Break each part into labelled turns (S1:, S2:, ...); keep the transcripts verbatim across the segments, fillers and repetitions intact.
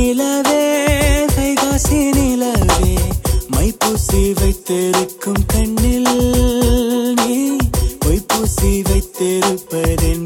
S1: நிலவே வைகாசி நிலவே மைப்பூசி வைத்திருக்கும் கண்ணில் நீ பொய்ப்பூசி வைத்திருப்பதென்ன?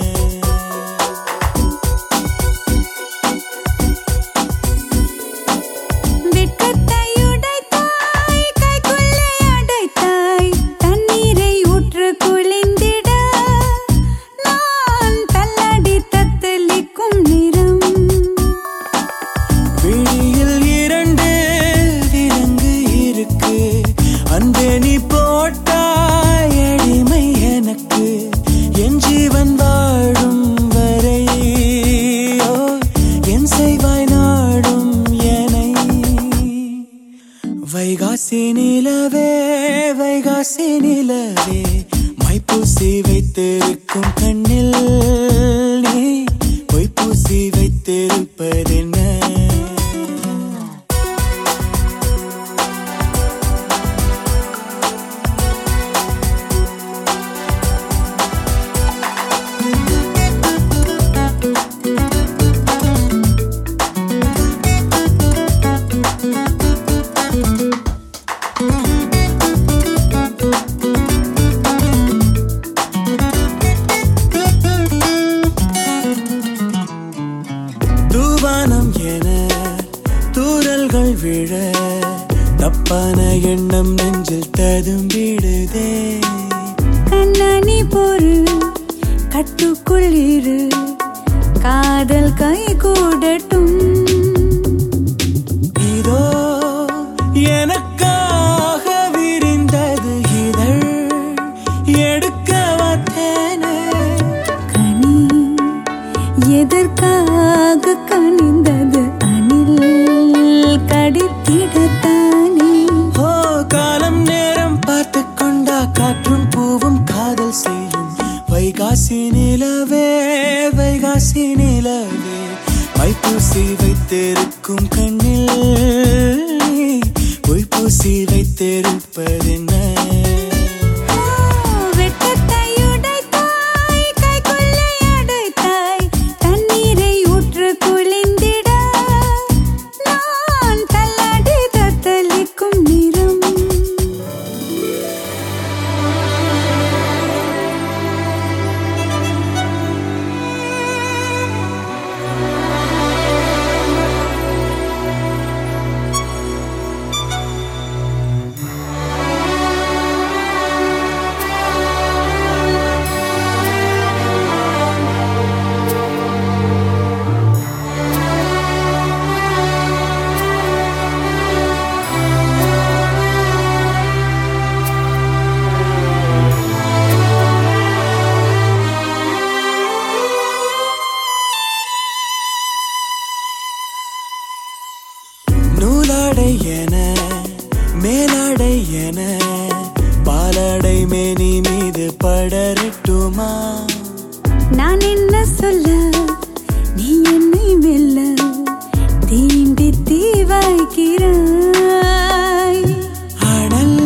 S1: வைகாசி நிலவே வைகாசி நிலவே மைப்பூசி வைத்திருக்கும் கண்ணில் நீ பொய்ப்பூசி வைத்திருப்பதென்ன? தூவானம் என தூரல்கள் விழ தப்பான எண்ணம் நெஞ்சில் ததும்பிடுதே.
S2: கண்ணாணி பொறு கட்டுக்குள் இரு காதல் கை கூடட்டும்.
S1: இதோ எனக்காக விரிந்தது இதழ் எடுக்க வந்தேனே.
S2: கனி எதற்காக கனிந்தது அணில் கடித்திடத்தானே.
S1: ஓ காலம் நேரம் பார்த்து கொண்டா காற்றும் பூவும் காதல் செய்யும். வைகாசி நிலவே வைகாசி நிலவே மைப்பூசி வைத்திருக்கும் கண்ணில் பொய்ப்பூசி வைத்திருப்பதென்ன? நூலாடை என மேலாடை என பாலாடை மேனி மீது படரட்டுமா?
S2: நான் என்ன சொல்ல நீ என்னை மெல்ல தீண்டி தீவாய்க்கிறாய்.
S1: அனல்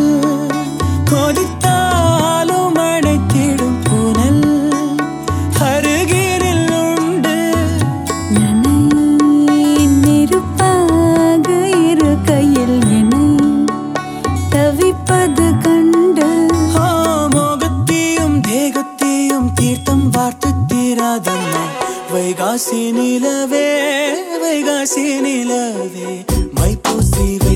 S1: கொதித்தாலும் அடைத்திடும் புனல் அருகில் உண்டு.
S2: நெருப்பாக இரு கையில் என்னை தவிப்பது கண்டு
S1: மோகத்தையும் தேகத்தையும் தீர்த்தம் வார்த்து தீராதம்மா. வைகாசி நிலவே வைகாசி நிலவே மைப்பூசி